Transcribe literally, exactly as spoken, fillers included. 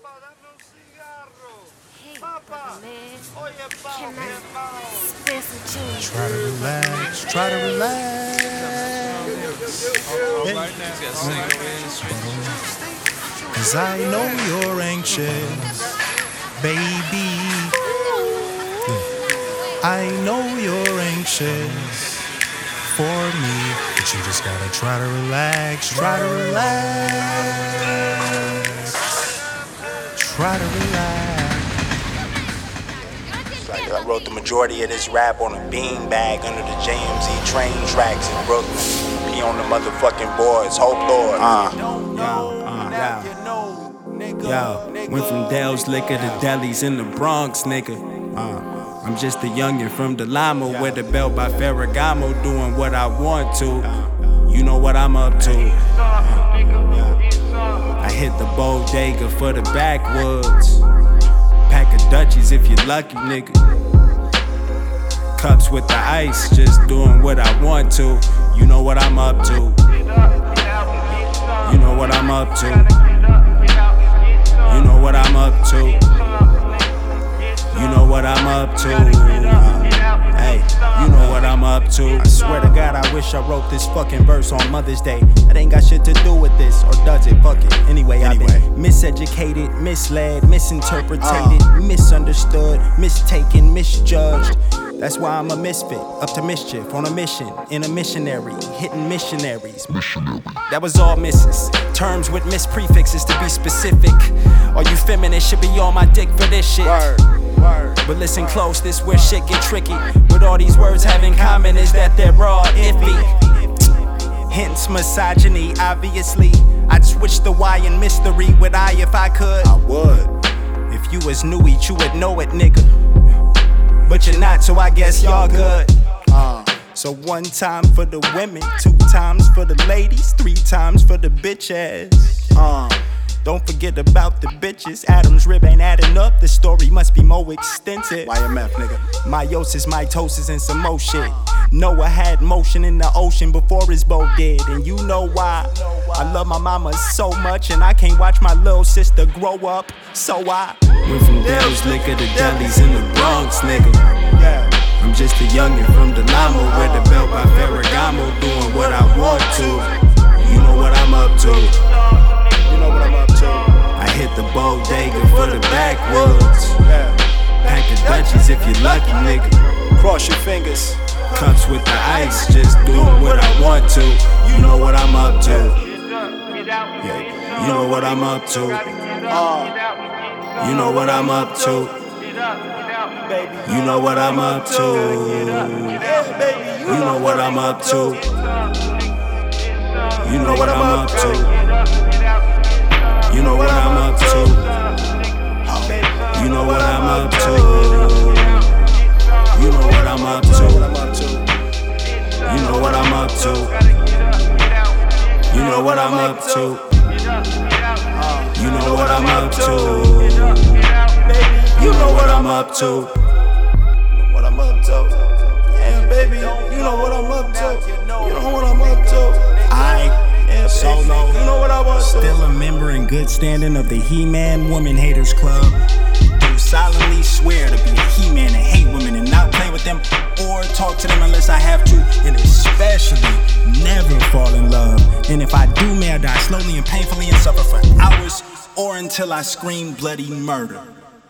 Hey, brother, man. Can I spare some tunes? Try to relax, try to relax. Cause I know you're anxious, baby. I know you're anxious for me, but you just gotta try to relax, try to relax, try to relax. Like I wrote the majority of this rap on a beanbag under the J M Z train tracks in Brooklyn. P on the motherfucking boards, Hope Lord. Uh. Yo, yo, went from Dale's Liquor to delis in the Bronx, nigga. Uh, I'm just a youngin' from the Lima, with the belt by Ferragamo, doing what I want to. You know what I'm up to. I hit the bodega for the backwoods. Pack of Dutchies if you're lucky, nigga. Cups with the ice, just doing what I want to. You know what I'm up to. You know what I'm up to. You know what I'm up to. You know what I'm up to. Hey, you know what I'm up to. I swear to God, I wish I wrote this fucking verse on Mother's Day. That ain't got shit to do with this, or does it? Fuck it. Anyway, anyway. I've been miseducated, misled, misinterpreted, uh. misunderstood, mistaken, misjudged. That's why I'm a misfit, up to mischief, on a mission, in a missionary, hitting missionaries. Missionary. That was all misses. Terms with misprefixes to be specific. All you feminists should be on my dick for this shit. Word. Word. But listen close, this where shit get tricky. What all these words have in common is that they're all iffy. Hence misogyny, obviously. I'd switch the Y in mystery with I if I could. I would. If you was new eat, you would know it, nigga. But you're not, so I guess y'all good. Uh, so one time for the women, two times for the ladies, three times for the bitch ass. Uh, don't forget about the bitches. Adam's rib ain't adding up, the story must be more extensive. Y M F, nigga. Meiosis, mitosis, and some more shit. Noah had motion in the ocean before his boat did, and you know why. I love my mama so much, and I can't watch my little sister grow up, so I went from Dale's Liquor to delis in the Bronx, nigga. I'm just a youngin' from the Lima, with the belt by Ferragamo, doing what I want to. You know what I'm up to. You know what I'm up to. I hit the bodega for the backwoods. Pack of Dutchies if you're lucky, nigga. Cross your fingers. Cups with the ice, just doing what I want to. You know what I'm up to. Yeah, you know what I'm up to. Uh, you know what I'm up to. You know what I'm up to. You know what I'm up to. You know what I'm up to. You know what I'm up to. You know what I'm up to. You know what I'm up to. You know what I'm up to. You know what I'm up to. You know what I'm up to. You know what I'm up to. What I'm up to. Yeah, baby, you know what I'm up to. You know what I'm up to. I yeah, solo. You know what I want to. Still a member in good standing of the He-Man Woman Haters Club. Do solemnly swear to be a He-Man and hate women and not play with them or talk to them unless I have to, and especially never fall in love. And if I do, may I die slowly and painfully and suffer for hours or until I scream bloody murder.